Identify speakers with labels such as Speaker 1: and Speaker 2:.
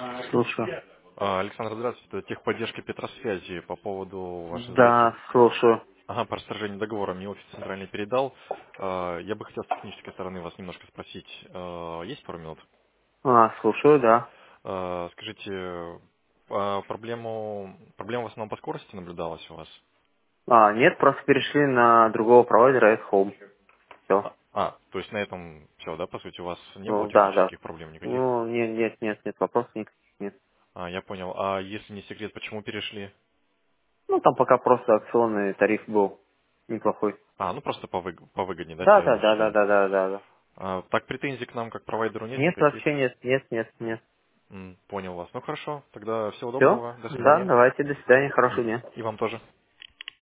Speaker 1: Слушаю.
Speaker 2: Александр, здравствуйте. Это техподдержка Петросвязи по поводу вашей задачи.
Speaker 1: Да, слушаю.
Speaker 2: Ага, по расторжению договора мне офис центральный передал. Я бы хотел с технической стороны вас немножко спросить. Есть пару минут?
Speaker 1: Слушаю, да.
Speaker 2: Скажите, проблема в основном по скорости наблюдалась у вас?
Speaker 1: Нет, просто перешли на другого провайдера, это Home. Все.
Speaker 2: То есть на этом все, да, по сути, у вас не было
Speaker 1: Ну, да, да.
Speaker 2: технических проблем никаких?
Speaker 1: Ну, нет, вопросов никаких нет.
Speaker 2: Я понял. А если не секрет, почему перешли?
Speaker 1: Ну, там пока просто акционный тариф был неплохой.
Speaker 2: Ну просто повыгоднее, да,
Speaker 1: Да,
Speaker 2: тебе
Speaker 1: да, да, да,
Speaker 2: вышли.
Speaker 1: да, да, да, да.
Speaker 2: Так претензий к нам, как провайдеру, нет
Speaker 1: Нет,
Speaker 2: никаких?
Speaker 1: вообще нет.
Speaker 2: Понял вас. Ну хорошо, тогда всего
Speaker 1: Все?
Speaker 2: доброго, до
Speaker 1: Да,
Speaker 2: свидания.
Speaker 1: давайте, до свидания, хорошего дня.
Speaker 2: И вам тоже.